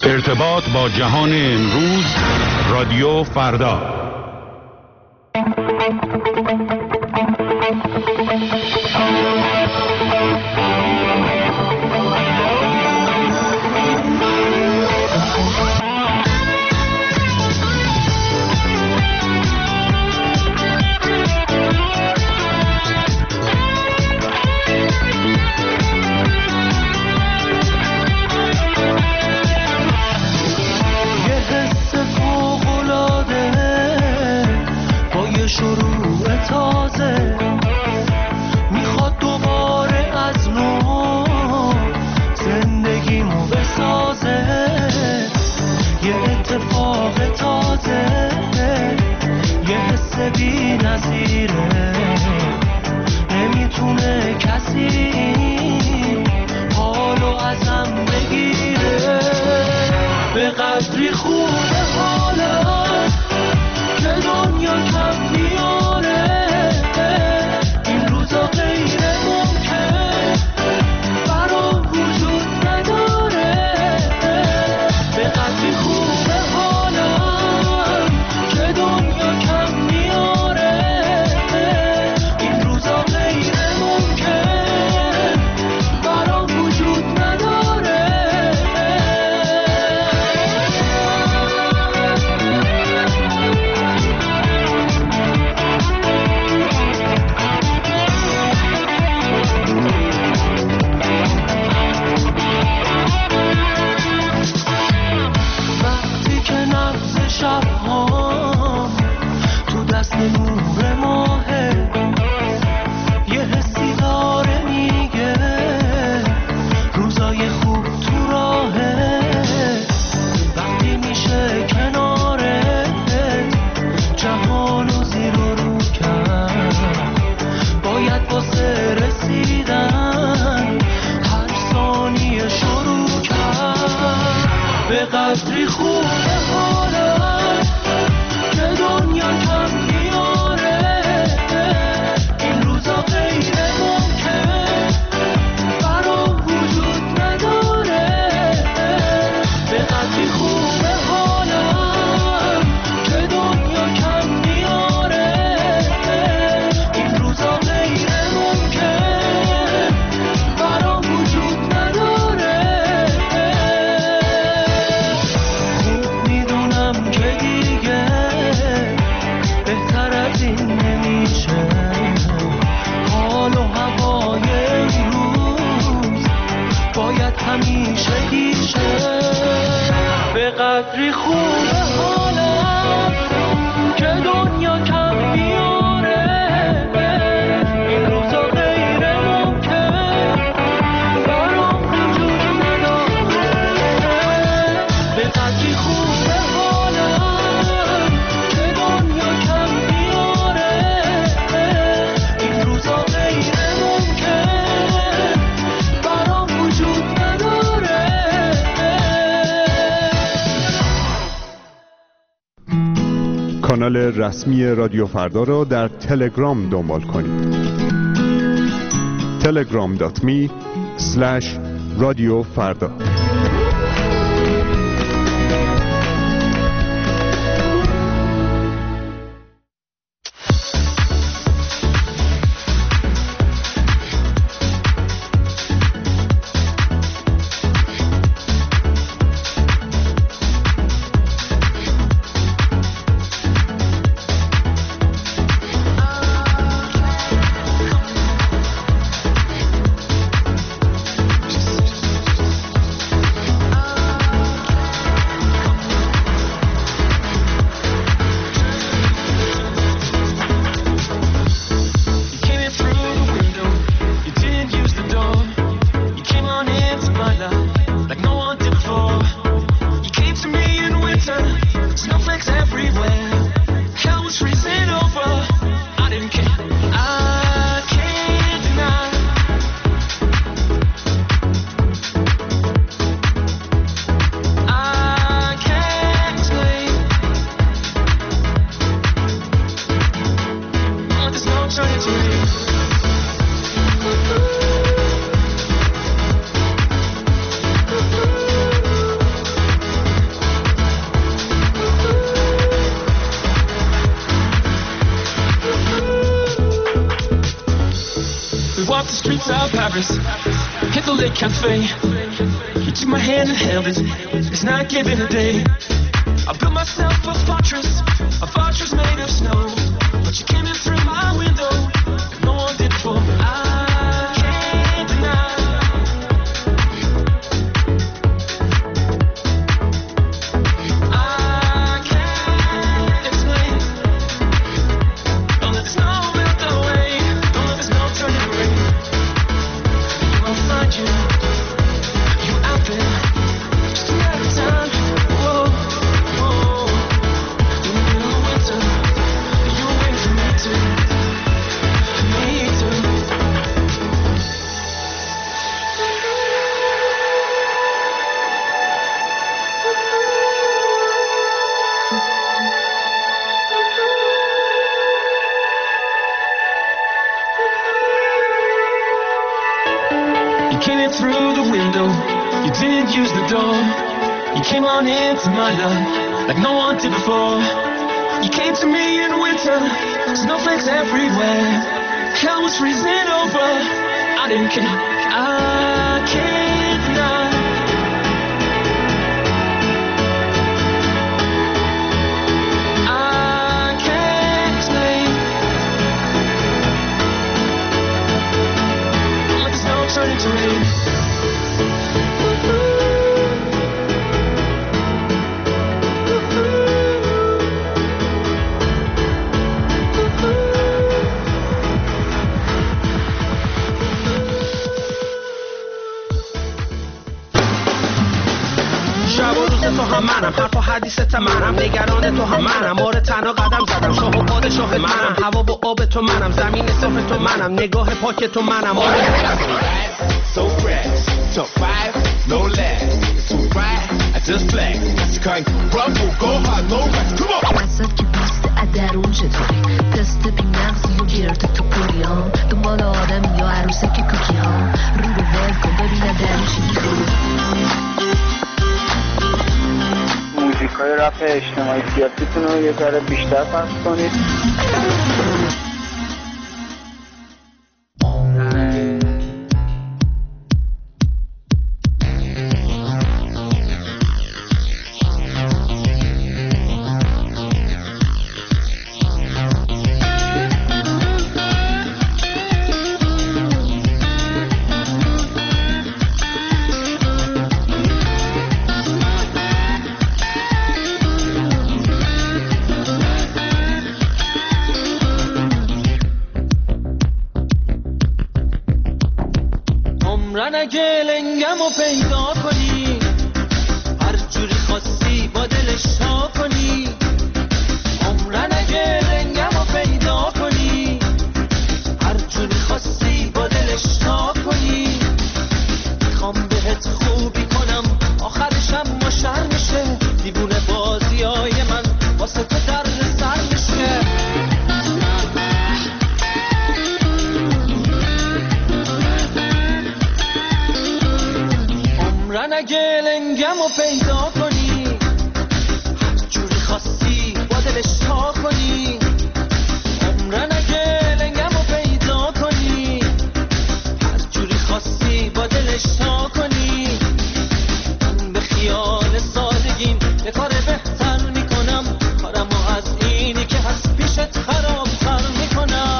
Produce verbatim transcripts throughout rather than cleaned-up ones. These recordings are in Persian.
ارتباط با جهان امروز، رادیو فردا. کانال رسمی رادیو فردا را در تلگرام دنبال کنید. تلگرام دات می اسلش رادیو فردا. streets of Paris, hit the lake cafe. You took my hand and held it, it's not giving a day. I built myself a fortress, a fortress made of snow. But you came in through my window, no one did before. I can't deny. I can't explain. Don't let the snow melt away. Don't let the snow turn to rain. I'll find you, you out there, just a matter of time. Whoa, whoa. In the middle of winter, you wait for me to, me to. You came in through the window, you didn't use the door. You came on into my life like no one did before. You came to me in winter, snowflakes everywhere. Hell was freezing over, I didn't care. I can't deny. I can't explain. Don't let the snow turn into rain. شب و روز تو هم منم، حرف و حدیث منم، نگران تو هم منم، مورد تنها قدم زدم، شاه و پادشاه منم، هوا و آب تو منم، زمین صاف تو منم، نگاه پاک تو منم. So fresh, top five, no less. It's too bright, I just flex. That's kind rumble, go hard, no rest. Come on. وسط که پوست ادرون چطوری تست بی مغزی و گرد تو پوری ها دنبال آدم یا عروسک کوکی ها رو رو ول کن ببینه درون چی میخوری. موزیک های رپ اجتماعی سیاسیتون رو یه ذره بیشتر پخش کنید. عمرن اگه لنگم رو پیدا کنی هر جوری خواستی با دلش ها کنی. عمرن اگه لنگم رو پیدا کنی هر جوری خواستی با دلش ها کنی. میخوام بهت خوبی کنم آخرشم ما شر میشه دیوونه بازی های من واسه تو در سر میشه. عمرن اگه لنگم رو پیدا کنی هر جوری خواستی با دلش تا کنی. عمرن اگه لنگم رو پیدا کنی هر جوری خواستی با دلش تا کنی. من به خیال سادگیم یه کار بهتر میکنم کارمو از اینی که هست پیشت خرابتر میکنم.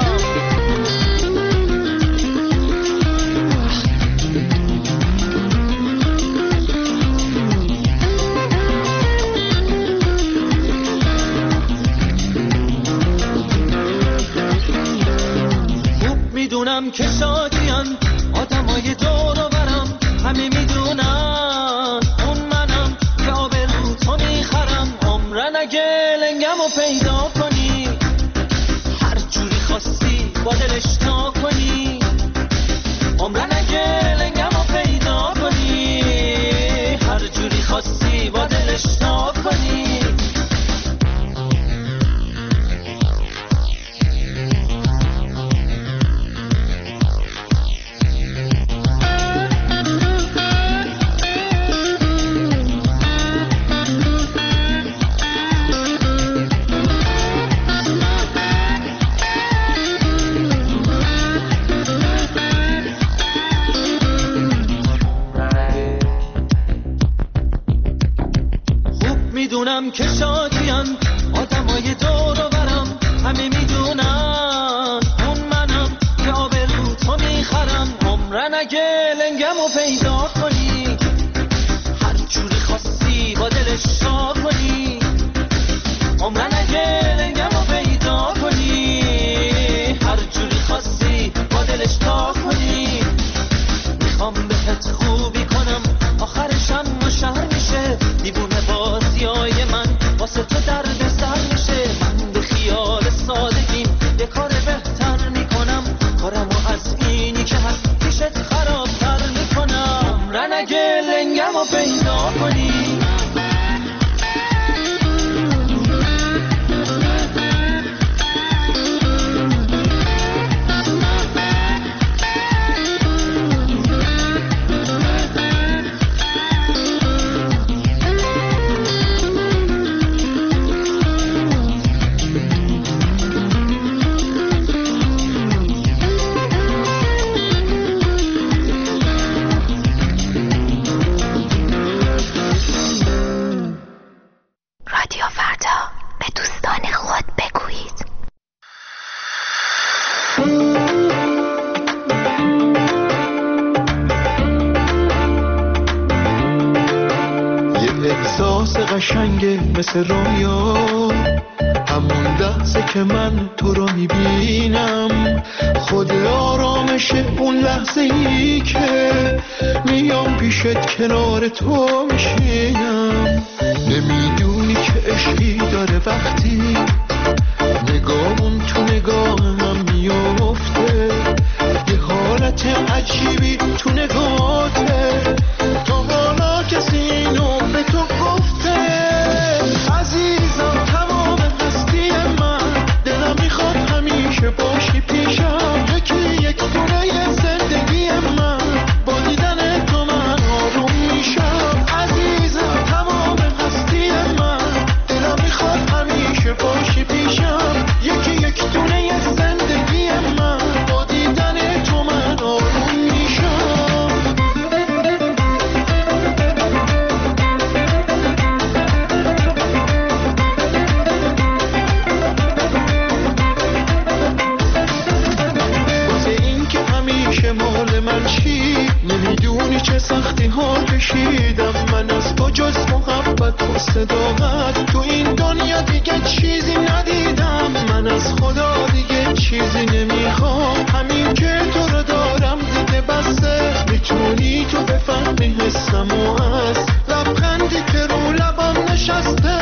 میدونم که شادیان آدمای دور و برم همه میدونن اون منم که آبرو تو میخرم. عمرن اگه لنگم رو پیدا کنی هر جوری خواستی با دلش تا کنی. عمرن اگه لنگم رو پیدا کنی هر جوری خواستی با دلش تا کنی. میدونم که شادیان آدمای دور و برم، همه میدونن اون منم که آبرو تو میخرم. عمرن اگه لنگمو پیدا کنی، هر جوری خواستی با دلش شاد کنی. عمرن اگه لنگمو پیدا کنی، هر جوری خواستی با دلش تا کنی. میخوام بهت خوبی کنم، آخرشم مشهر میشه. دیوونه بازیای من واسه تو درد سر میشه. من به خیال سادگیم یه کار بهتر میکنم، کارمو از اینی که هست پیشت خرابتر میکنم. عمرن اگه لنگمو پیدا کنی. قشنگه مثل رویا، همون لحظه که من تو رو میبینم. خود آرامشه اون لحظه ای که میام پیشت کنار تو میشینم. نمیدونی که عشقی داره وقتی نگاهمون تو نگاه من میفته. یه حالت عجیبی تو نگاهته، تا حالا کسی اینو به تو گفته. عزیزم تمام هستی من، دلم میخواد همیشه باشی پیشم. یکی یک دونه زندگی من، با دیدن تو من آروم میشم. عزیزم تمام هستی من، دلم میخواد همیشه باشی پیشم. یکی یک دونه زندگی من، با دیدن تو من آروم میشم. مال من چی نمیدونی چه سختی ها کشیدم من از تو، جز محبت و صداقت تو این دنیا دیگه چیزی ندیدم. من از خدا دیگه چیزی نمیخوام، همین که تو رو دارم دیگه بسه. میتونی تو بفهمی حسم و از لبخندی که رو لبم نشسته.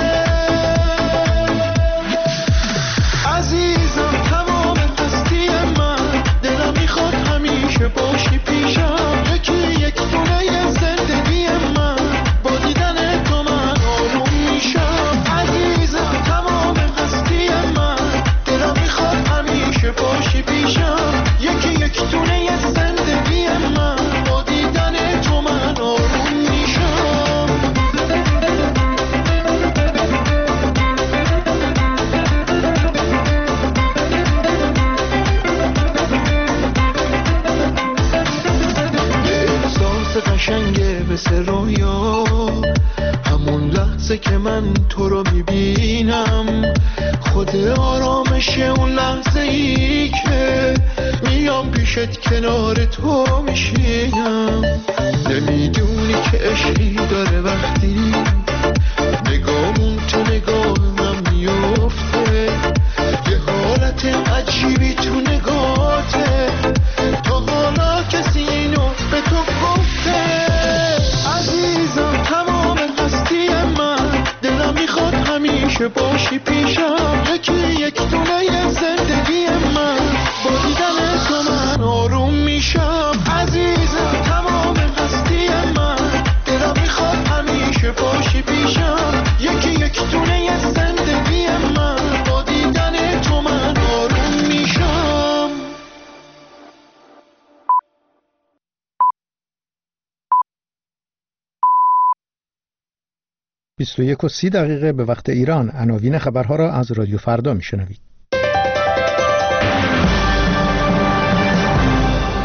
عزیزم تمام هستی من، دلم میخواد همیشه باشی پیشم. یکی یک دونه زندگی من، با دیدن تو من آروم میشم. عزیزم تمام هستی من، دلم میخواد همیشه باشی پیشم. یکی یک دونه زندگی من، با دیدن تو من آروم میشم. قشنگه مثل رویا، همون لحظه که من تو رو میبینم. خود آرامشه اون لحظه ای که میام پیشت کنار تو میشینم. نمیدونی که عشقی داره وقتی نگاهمون تو نگاه من میفته. یه حالت عجیبی تو نگاهته، تا حالا کسی اینو به تو گفته. عزیزم تمام هستی من، دلم میخواد همیشه باشی پیشم. یکی یک دونه زندگی من، با دیدن تو من آروم میشم. عزیزم تمام هستی من، دلم میخواد همیشه باشی پیشم. یکی یک دونه زندگی من، با دیدن تو من آروم میشم. بیست و یک و سی دقیقه به وقت ایران. عناوین خبرها را از رادیو فردا میشنوید.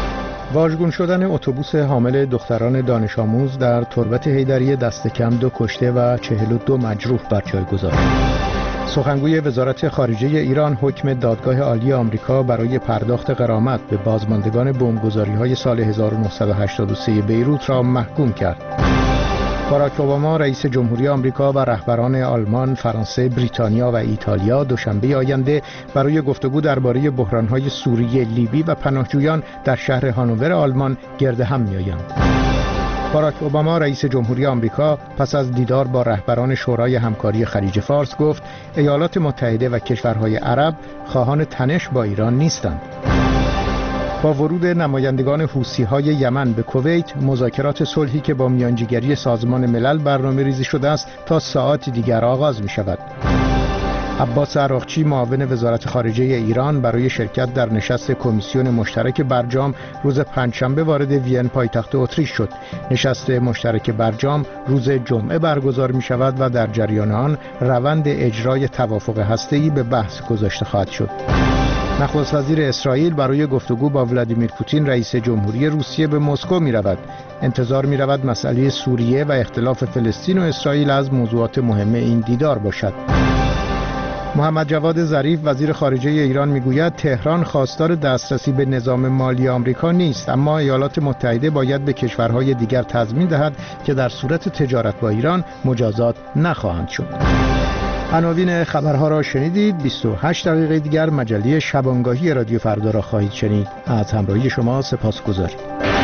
واژگون شدن اتوبوس حامل دختران دانش آموز در تربت حیدری دست کم دو کشته و چهل و دو مجروح بر جای گذاشت. سخنگوی وزارت خارجه ایران حکم دادگاه عالی آمریکا برای پرداخت غرامت به بازماندگان بمبگذاری‌های سال هزار و نهصد و هشتاد و سه بیروت را محکوم کرد. باراک اوباما رئیس جمهوری آمریکا و رهبران آلمان، فرانسه، بریتانیا و ایتالیا دوشنبه آینده برای گفتگو درباره بحران‌های سوریه، لیبی و پناهجویان در شهر هانوور آلمان گرد هم می‌آیند. باراک اوباما رئیس جمهوری آمریکا پس از دیدار با رهبران شورای همکاری خلیج فارس گفت ایالات متحده و کشورهای عرب خواهان تنش با ایران نیستند. با ورود نمایندگان حوثی‌های یمن به کویت، مذاکرات صلحی که با میانجیگری سازمان ملل برنامه‌ریزی شده است تا ساعات دیگر آغاز می‌شود. عباس عراقچی معاون وزارت خارجه ایران برای شرکت در نشست کمیسیون مشترک برجام روز پنجشنبه وارد وین پایتخت اتریش شد. نشست مشترک برجام روز جمعه برگزار می شود و در جریان آن روند اجرای توافق هسته‌ای به بحث گذاشته خواهد شد. نخست وزیر اسرائیل برای گفتگو با ولادیمیر پوتین رئیس جمهوری روسیه به مسکو می رود. انتظار می رود مسئله سوریه و اختلاف فلسطین و اسرائیل از موضوعات مهم این دیدار باشد. محمد جواد ظریف وزیر خارجه ایران میگوید تهران خواستار دسترسی به نظام مالی آمریکا نیست، اما ایالات متحده باید به کشورهای دیگر تضمین دهد که در صورت تجارت با ایران مجازات نخواهند شد. عناوین خبرها را شنیدید. بیست و هشت دقیقه دیگر مجله شبانگاهی رادیو فردا را خواهید شنید. از همراهی شما سپاسگزاریم.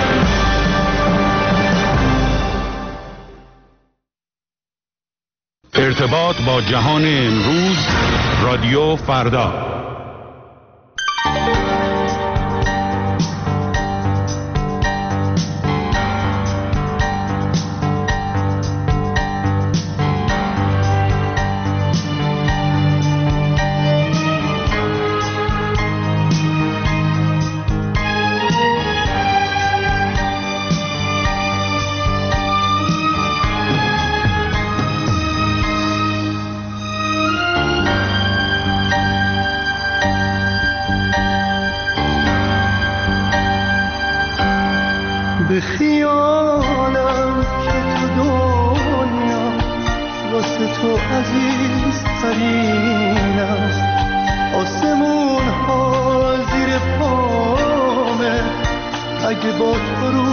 ارتباط با جهان امروز، رادیو فردا. به خیالم که تو دنیا واسه تو عزیز ترین است، آسمون ها زیر پامه اگه با تو رو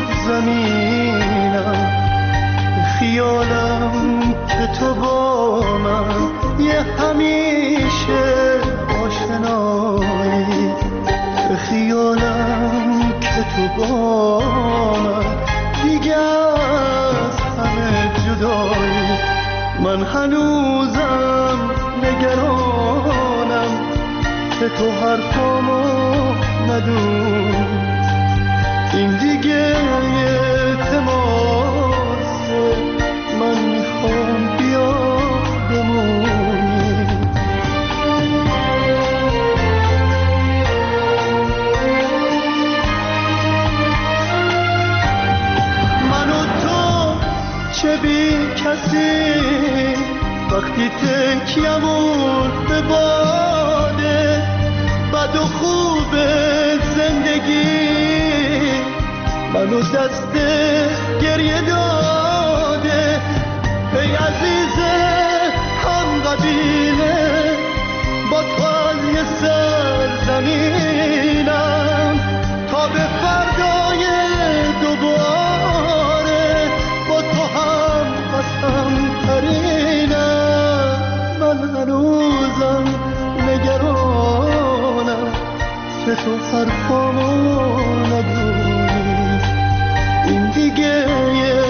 زمینم. به خیالم که تو با من یه همیشه آشنایی، به خیالم که تو با من دیگه از همه جدایی. من هنوزم نگرانم که تو حرفامو ندونی، این دیگه یه تماسه، من میخوام بیا بمونی. چه بی کسی وقتی تکیمون به باده، بد و خوب زندگی منو دست گریه داده. ای عزیز هم قبیله با تو از یه سرزمینم تا به فردای دوباره با تو هم قسم ترینم. من هنوزم نگرانم که تو حرفامو ندونی، این دیگه یه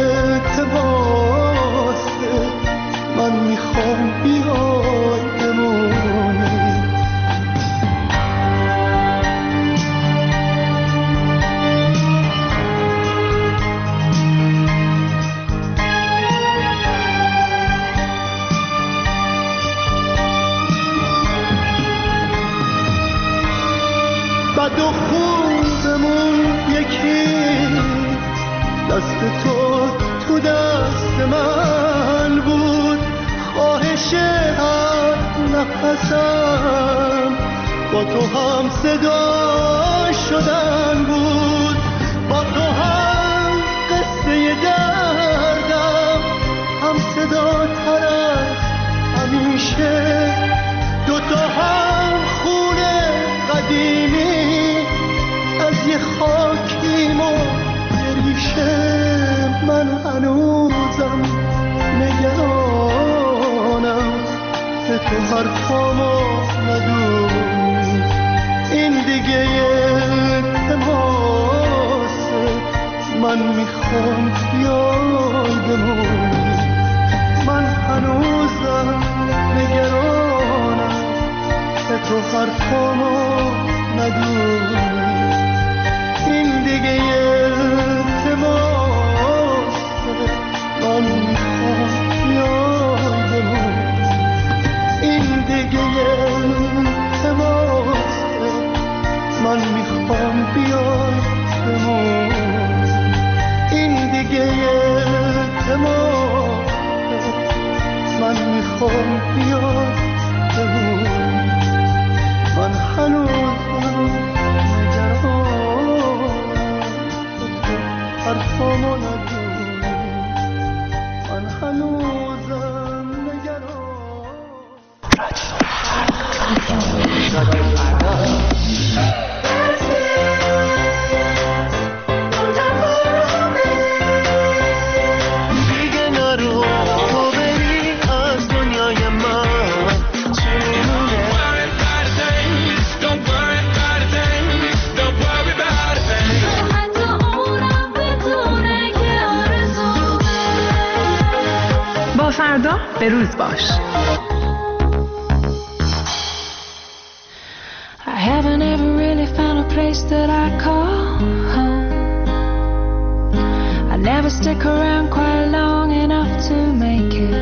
تماسه، من میخوام بیای بمونی. بد و خوبمون یکی، دست تو تو دست من بود، خواهش هر نفسم با تو هم صدا شدن بود. حرفامو ندونی، این دیگه تماسه، من میخوام بیای بمونی. من هنوزم نگرانم که تو حرفامو ندونی، این دیگه تماسه، من میخوام بیای بمونی. این دیگه تماسه، من میخوام بیای بمونی. این دیگه تماسه، من میخوام بیای بمونی. من هنوزم نگرانم که تو حرفامو ندونی، من هنوزم نگرانم. دیگه نرو تو بری از دنیای من، چونه Don't worry about a thing, don't worry about a thing. حتی اونم بدونه که آرزومه. با فردا به روز باش. I haven't ever really found a place that I call home. I never stick around quite long enough to make it.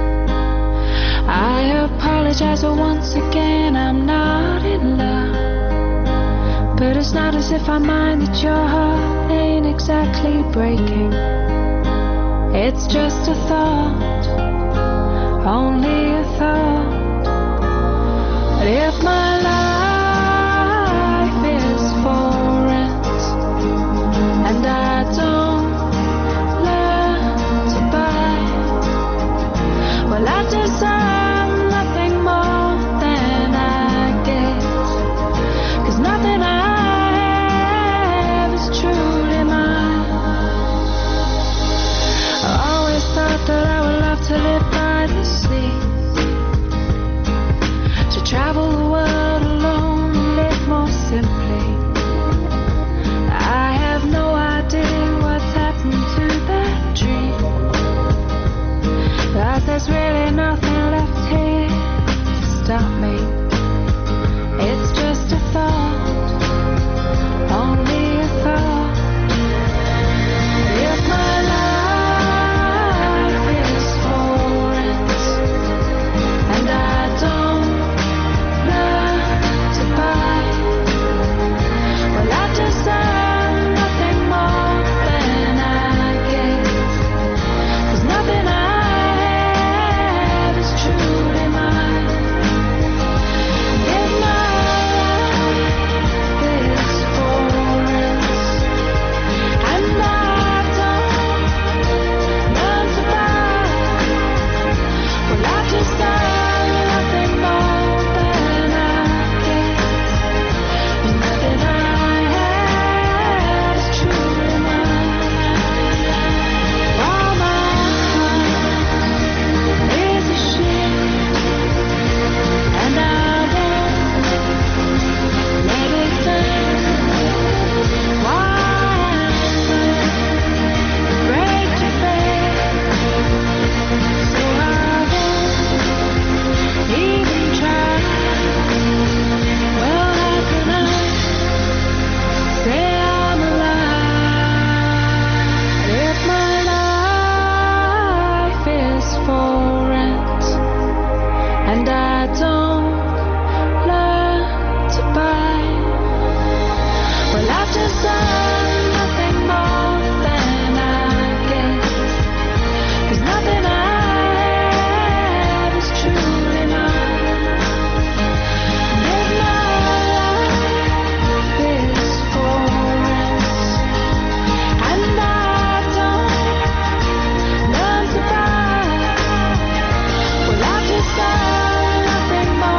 I apologize, but once again I'm not in love. But it's not as if I mind that your heart ain't exactly breaking. It's just a thought, only a thought. But if my life is for rent and I don't learn to buy, well I deserve nothing more than I get. 'Cause nothing I have is truly mine. I always thought that I would love to live by the sea, to travel the world alone and live more simply. I have no idea what's happened to that dream, but there's really nothing left here to stop me. It's just a thought, only a thought. If my life is for rent and I don't learn to buy, well I deserve nothing more than I get. 'Cause nothing I have is truly mine. If my life is for rent and I don't learn to buy, well I deserve nothing more than I get. 'Cause nothing I have is truly mine. All my heart is a ship, and I won't let it sink. Why break to fail? So I won't even try. Well, how can I say I'm alive if my life is for rent and I don't learn to buy? Well, I deserve nothing more than I get. 'Cause nothing I have is truly mine. If my life is for rent and I don't learn to buy, well I deserve nothing more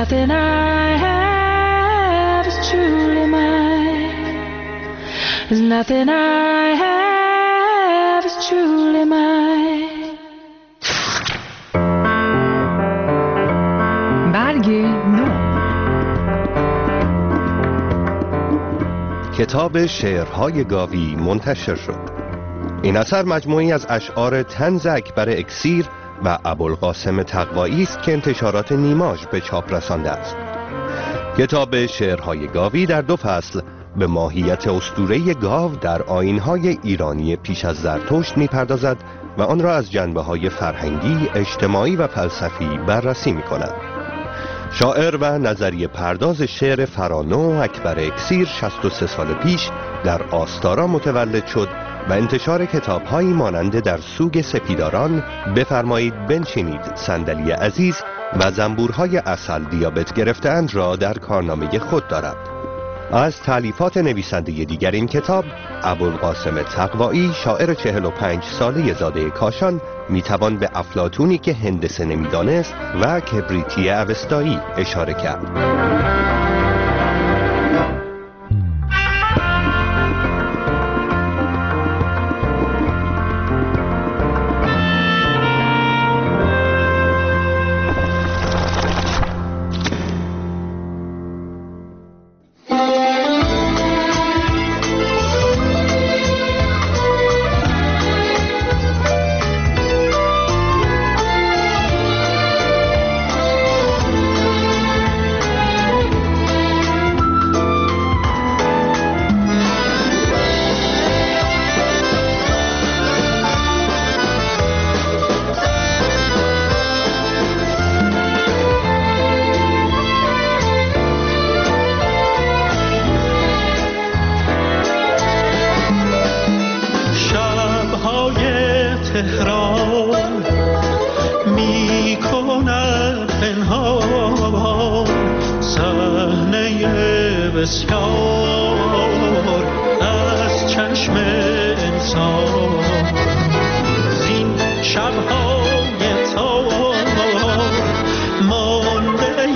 nothing I have is truly mine. There's nothing I have is truly mine. برگ نو. کتاب شعرهای گاوی منتشر شد. این اثر مجموعی از اشعار طنز اکبر اکسیر و ابوالقاسم تقوایی است که انتشارات نیماژ به چاپ رسانده است. کتاب شعرهای گاوی در دو فصل به ماهیت اسطوره گاو در آیین‌های ایرانی پیش از زرتشت می‌پردازد و آن را از جنبه‌های فرهنگی، اجتماعی و فلسفی بررسی می‌کند. شاعر و نظریه پرداز شعر فرانو اکبر اکسیر شصت و سه سال پیش در آستارا متولد شد و انتشار کتاب‌هایی مانند در سوگ سپیداران، بفرمایید بنشینید صندلی عزیز و زنبورهای عسل دیابت گرفته‌اند را در کارنامه خود دارد. از تالیفات نویسنده دیگر این کتاب، ابوالقاسم تقوایی شاعر چهل و پنج ساله زاده کاشان میتوان به افلاطونی که هندسه نمیدانست و کبریتی اوستایی اشاره کرد. تهران می کند پنهان صحنه بسیار از چشم انسان. زین شب‌های تار مانده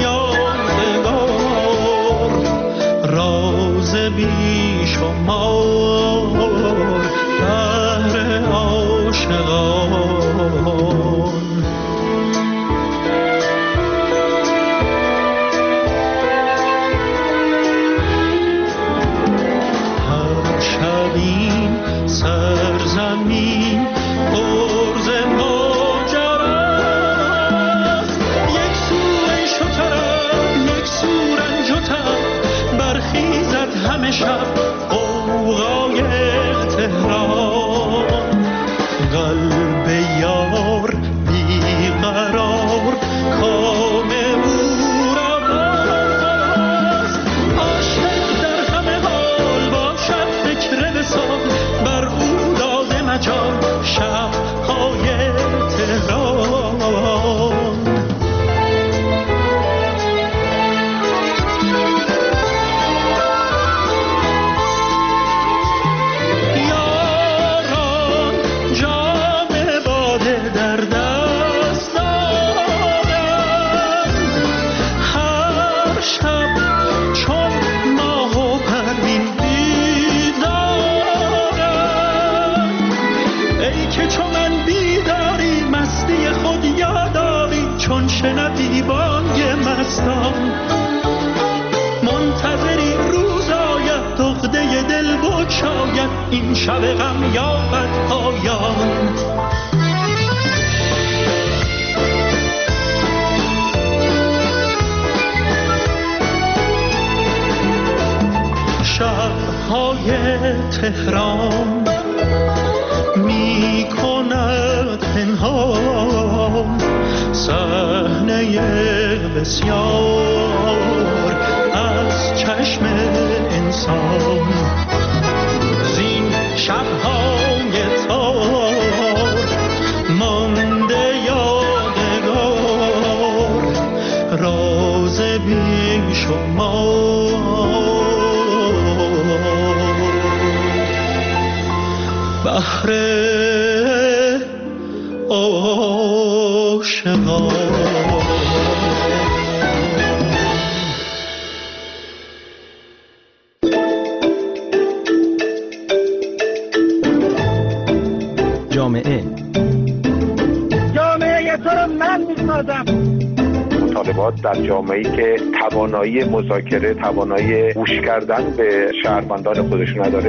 یادگار راز بی شمار بهر عاشقان. هر شب این سرزمین پرز ماجراست، یک سو شترم یک سو رنجتم برخیزد همه شب غوغای تهران. قلب یار بیقرار کام او را باز، عاشق در همه حال باشد فکر وصال بر او داده مجال شب‌های تهران. شنوی بانگ مستان منتظری روز آید عقده دل بگشاید این شب غم یابد پایان. شب‌های تهران می کند پنهان صحنه بسیار از چشم انسان. زین شب‌های تار مانده یادگار راز بی شمار بهر عاشقان. من میسازم. مطالبات در جامعه‌ای که توانایی مذاکره، توانایی گوش کردن به شهروندان خودش نداره.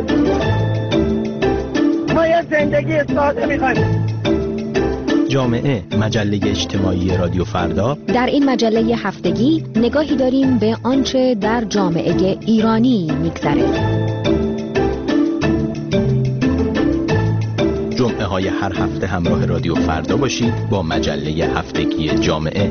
ما یه زندگی ساده می‌خوایم. جامعه، مجله اجتماعی رادیو فردا. در این مجله هفتگی نگاهی داریم به آنچه در جامعه ایرانی می‌گذره. جمعه های هر هفته همراه رادیو فردا باشید با مجله هفتگی جامعه.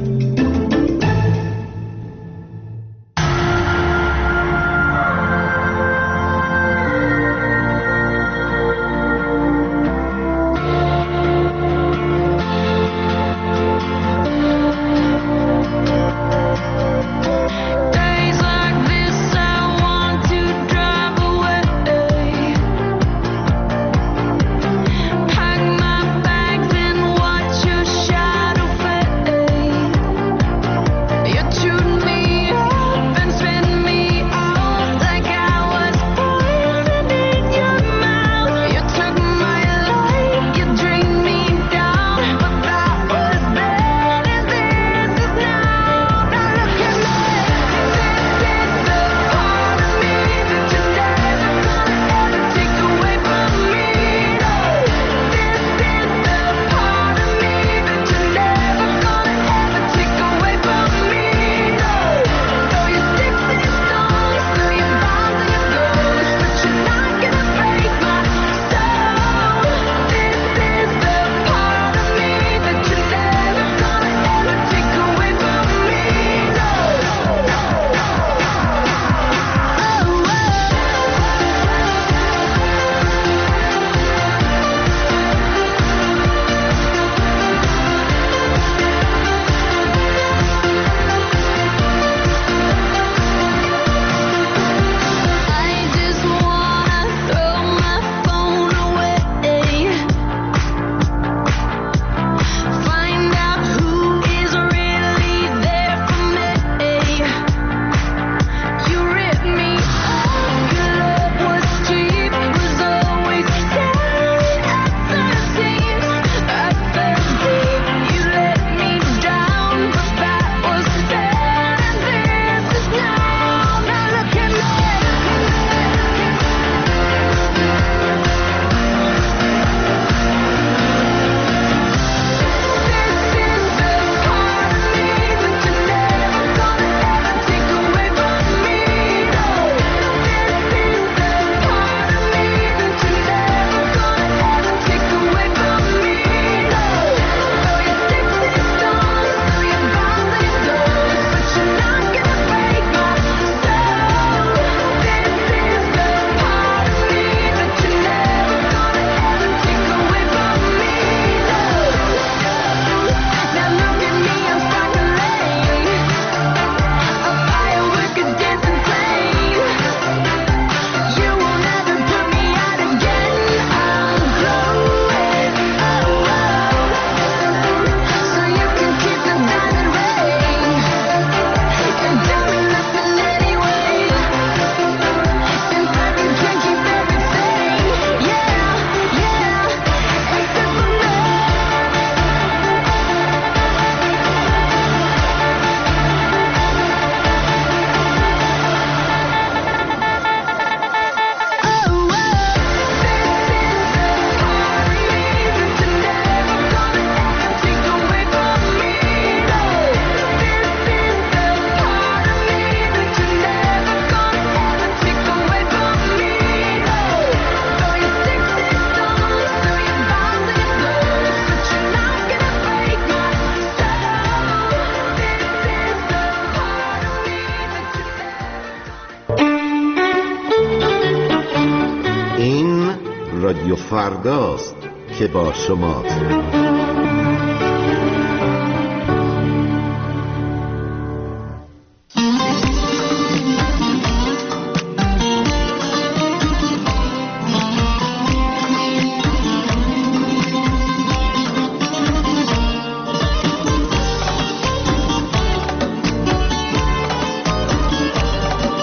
رادیو فرداست که با شماست.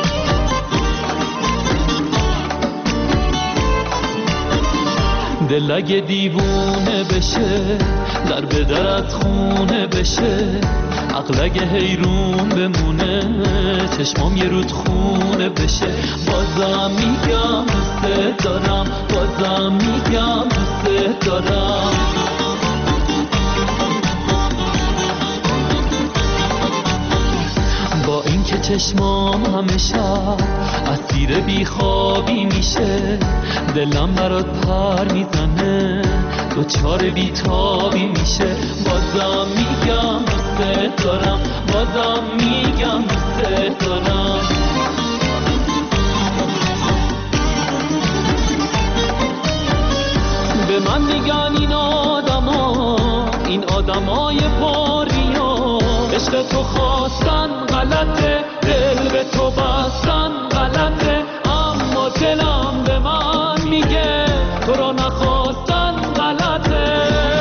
دلای اگه دیوونه بشه، در به درت خونه بشه، عقل اگه حیرون بمونه، چشمام یه رود خونه بشه. بازم میگم دوست دارم، بازم میگم دوست دارم. با این که چشمام همه شب اسیر بیخوابی میشه، دلم برات پر میزنه، دوچار بیتابی میشه. بازم میگم دوست دارم، بازم میگم دوست دارم. به من میگن این آدما، این آدمای پاریا، عشق تو خواستن غلطه، دل به تو بستن غلطه، اما دلم به من میگه تو رو نخواستن غلطه.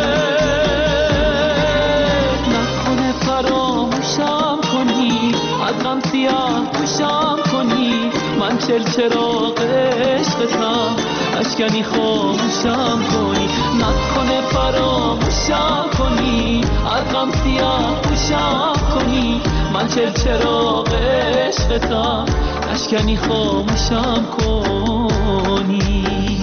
نکنه فراموشم کنی، از غم سیاه پوشم کنی، من چل چراغ عشقتم، اشکنی خاموشم کنی. نکنه فراموشم کنی، از غم سیاه پوشم کنی، من چل چراغ عشقتم، اشکنی خاموشم کنی.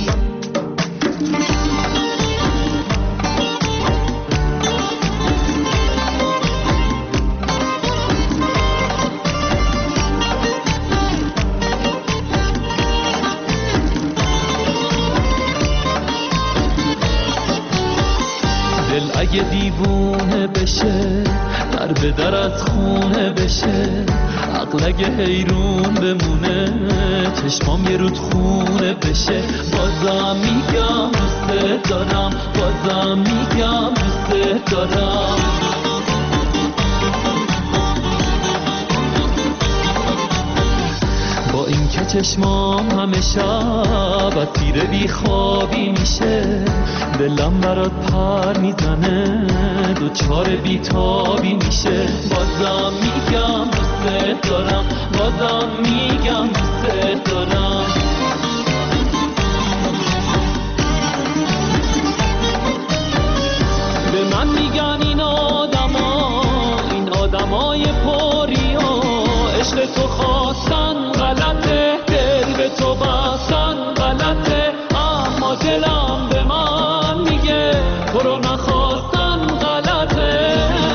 دل اگه دیوونه بشه، در به در از خونه بشه، عقل اگه حیرون بمونه، چشمام یه رود خونه بشه. بازم میگم دوست دارم، بازم میگم دوست دارم. با این که چشمام همه شب اسیر بیخوابی میشه، دلم برات پر میزنه، دوچار بیتابی میشه. بازم میگم دوست دارم، بازم میگم دوست دارم. به من میگن این آدما، این آدمای پاریا، عشق تو خواستن غلطه، دل به تو بستن غلطه، اما دلم به من میگه تو رو نخواستن غلطه.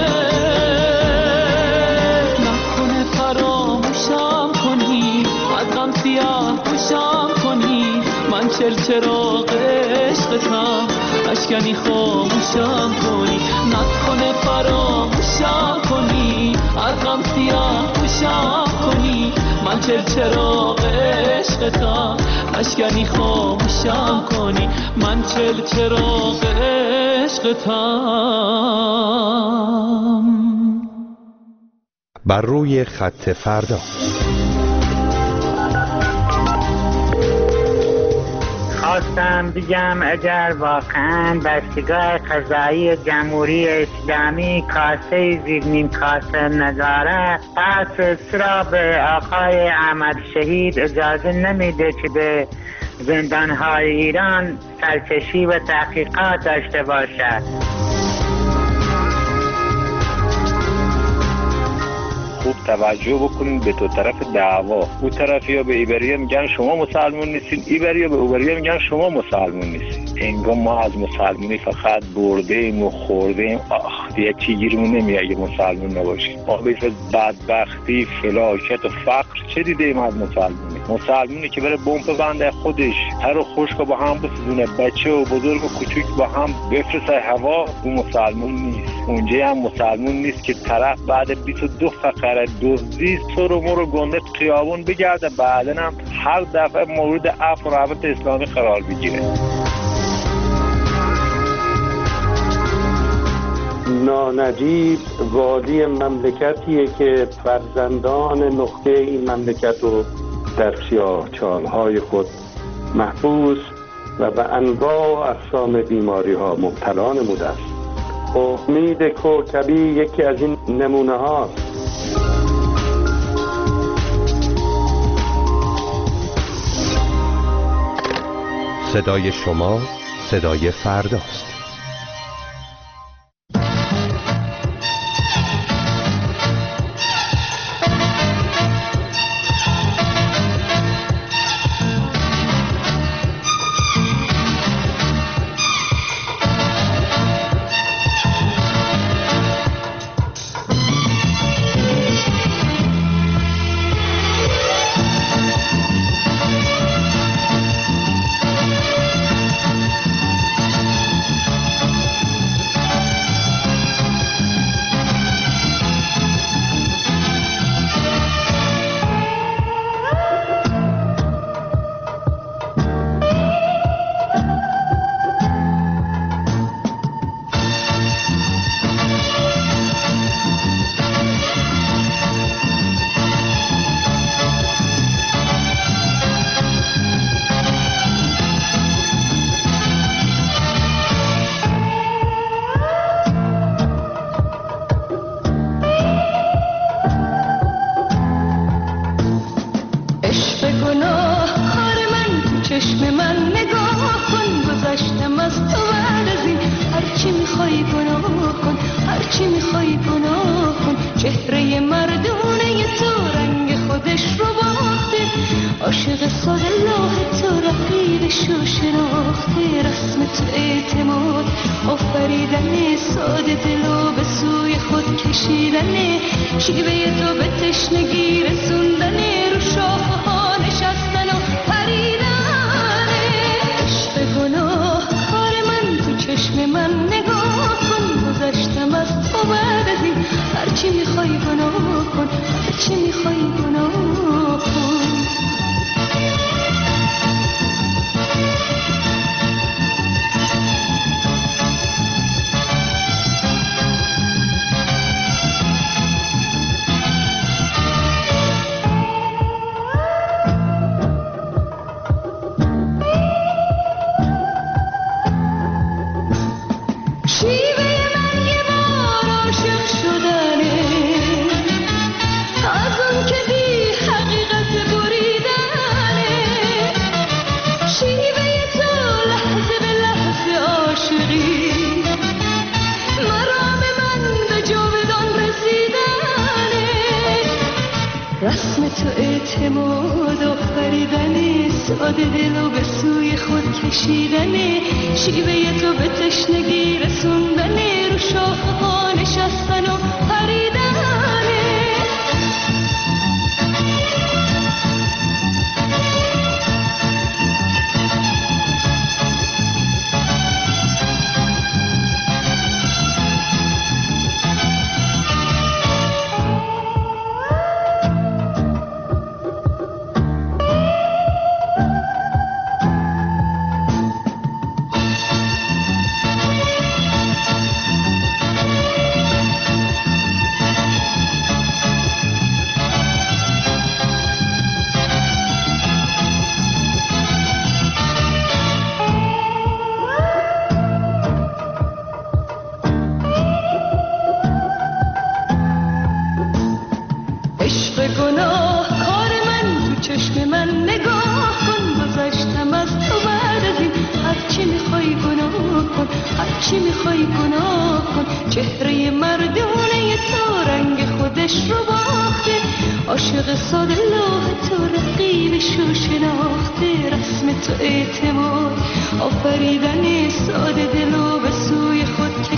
نکنه فراموشم کنی، از غم سیاه پوشم کنی، من چل چراغ عشقتم، اشکنی خاموشم کنی. نکنه فراموشم کنی، از غم سیاه پوشم کنی، من چل چراغ عشقتم، اشکنی خاموشم کنی، من چل چراغ عشقتم. بر روی خط فردا. خواستم بگم اگر واقعا دستگاه قضایی جمهوری اسلامی کاسه زیر نیم کاسه نداره، پس چرا به آقای احمد شهید اجازه نمیده که به زندانهای ایران سرکشی و تحقیقات داشته باشد؟ خوب توجه بکنین به تو طرف دعوا. او طرفی ها به ایبریا میگن شما مسلمون نیستین، ایبریا به اوبریا میگن شما مسلمون نیستین. انگار ما از مسلمونی فقط برده ایم و خورده ایم. آخ دیگه چی گیرمون نمیاد اگه مسلمون نباشیم. ما بیشتر بدبختی، فلاکت و فقر چه دیده ایم از مسلمونی؟ مسلمونی که بره بمب بنده خودش هر رو خشک با هم بسیدونه، بچه و بزرگ و کوچیک با هم بفرسته هوا، اون مسلمون نیست. اونجا هم مسلمون نیست که طرف بعد بیست و دو فقره دزدی سر و مر و گنده خیابون بگرده، بعدن هم هر دفعه مورد عفو و رحمت اسلامی قرار بگیره. نانجیب وادی مملکتیه که فرزندان نقطه این مملکت رو در سیاهچال‌های خود محبوس و به انواع اقسام بیماری ها مبتلا نموده است. امید کوکبی یکی از این نمونه هاست. صدای شما، صدای فرداست.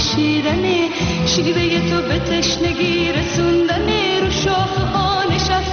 شیوه تو به تشنگی رسوندن رو شاخه ها نشست